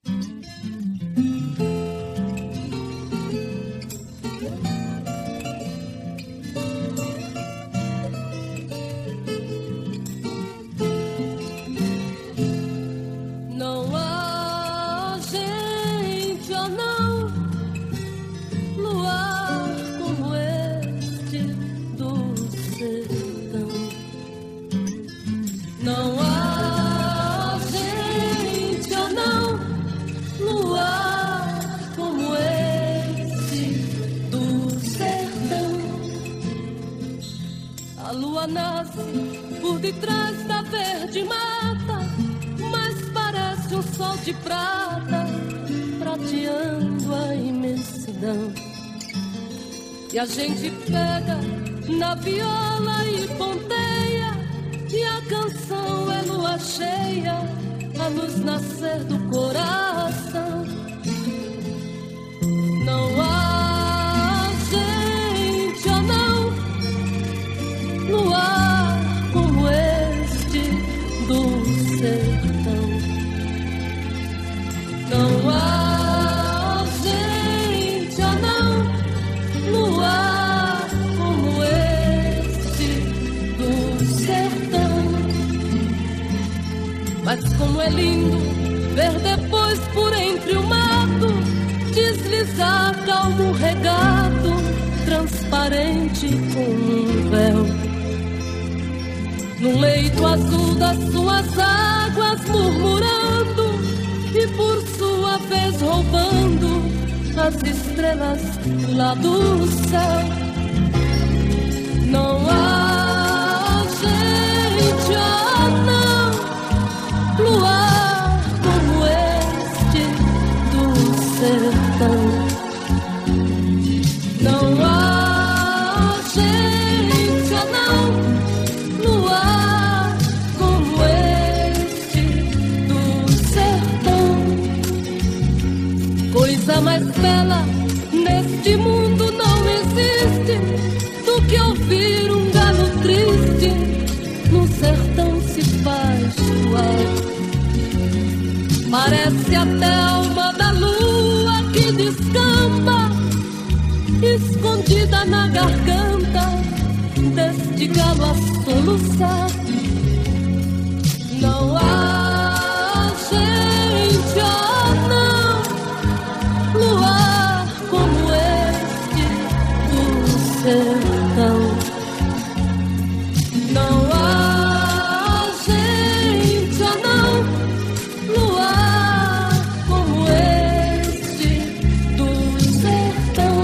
E a gente pega na viola e ponteia, e a canção é lua cheia, a luz nascer do coração. Não há gente ou não, luar como este do sertão. Não há mas como é lindo ver depois por entre o mato deslizar calmo regado, transparente como um véu. No leito azul das suas águas murmurando e por sua vez roubando as estrelas lá do céu. Não há gente, oh não, luar como este do sertão. Não há gente, oh não, luar como este do sertão. Coisa mais bela neste mundo não existe do que ouvir um galo triste no sertão se faz suave. Parece até a alma da lua que descampa, escondida na garganta deste galo a soluçar. Não há gente, oh não, luar como este do sertão. Não há gente, oh não, luar como este do sertão.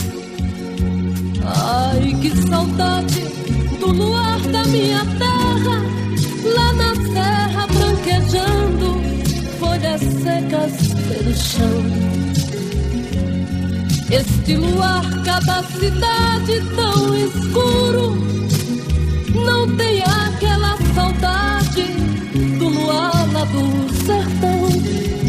Ai, que saudade do luar da minha terra, lá na serra branquejando, folhas secas pelo chão. Este luar, cada cidade tão escuro, não tem aquela saudade do luar lá do sertão.